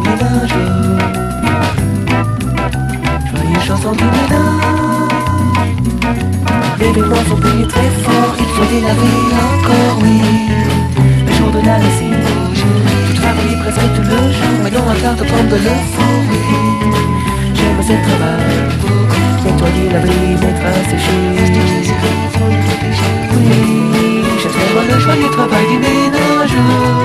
ménage. Joyeux chanson du ménage. Les vêtements sont payés très fort, il faut les laver encore, oui. Le jour de la lessive, tu travailles presque tout le jour, mais dans ma carte prendre de l'euphorie. J'aime ce travail, nettoyer, laver, mettre à sécher. Oui, j'aime tellement le joyeux travail du ménage.